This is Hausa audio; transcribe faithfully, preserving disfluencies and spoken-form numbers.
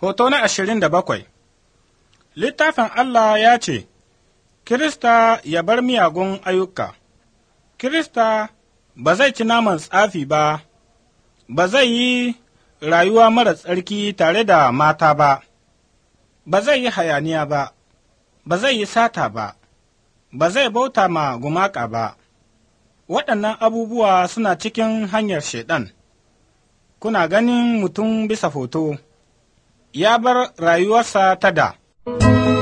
Hoto na ashirin da bakwai Littafin Allah ya ce, Kirista ya bar miyagun ayyuka. Kirista ba zai ci naman tsafi ba, ba zai yi rayuwa mara tsarki tare da mata ba, ba zai yi hayaniya ba, ba zai yi sata ba, ba zai bauta ma gumaka ba. Waɗannan abubuwa suna cikin hanyar Shaiɗan. Kuna ganin mutum bisa hoto, ya bar rayuwarsa ta da.